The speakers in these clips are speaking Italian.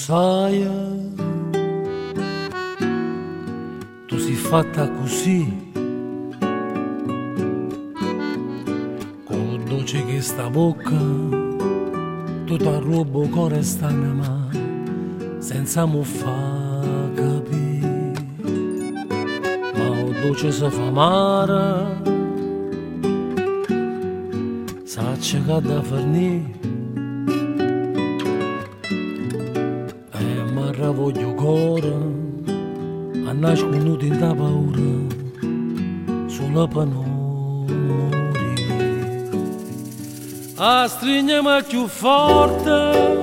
sai, tu sei fatta così, con dolce che sta bocca, tu t'arrubo il cuore sta in mano, senza mo fa capire, ma il dolce si fa amare, sa c'è che da fornire. Voglio cuore a nasconuto in da paura solo per non morire, a stringermi più forte,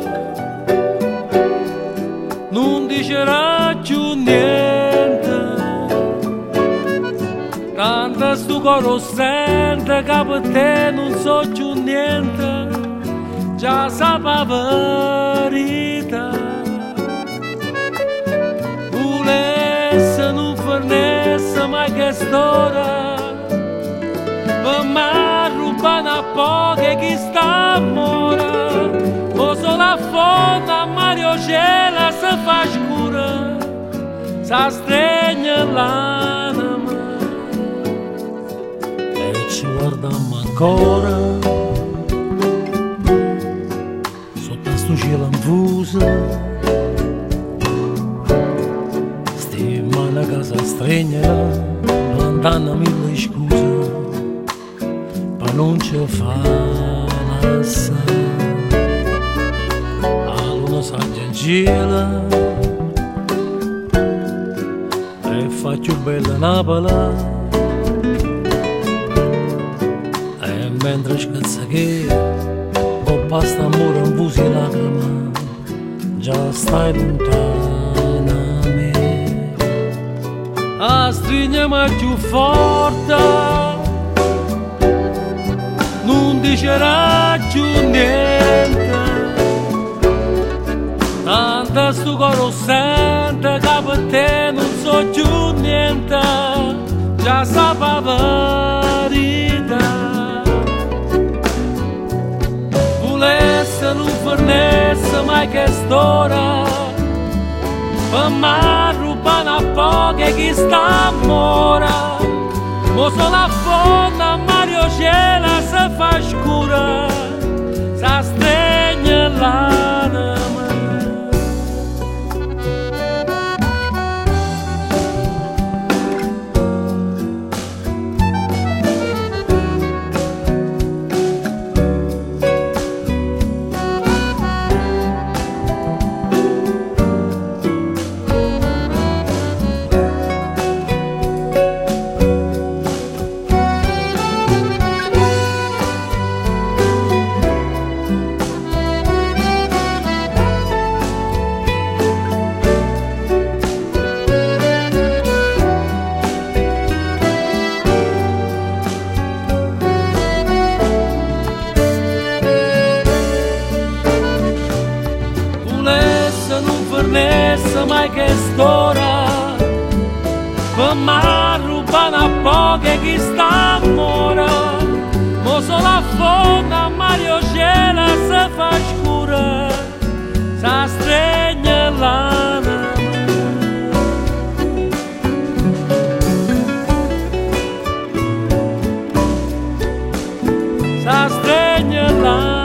non dicerà più niente, tanto sto cuore sente che per te non so più niente, già sa la verità. Non fornesse mai che storia, ma rubano a poche chi sta mora, o solo a fonda Mario Gela si fa scura, si stregna l'anima e ci guardiamo ancora sotto sto cielo infuso. La casa stregna, lontana mille scuse, ma non ci fa lasciare. La luna saggia in cielo e fa più bella Napoli, e mentre scazza che con pasta amore in busi e lacrime, già stai lontano. A stringermi più forte, non dicerà più niente, tanto sto cuore sente che per te non so più niente, già sa la verità. Volesse non fornesse mai che storia, ma rubano a poche chi sta mora, mo solo a fonda Mario Gela si fa scura, si stregna l'anima. Mai che storia, ma rubano a poche chi sta mora, mo solo a fonda Mario Gela si fa scura, si stregna l'anima. Si stregna l'anima.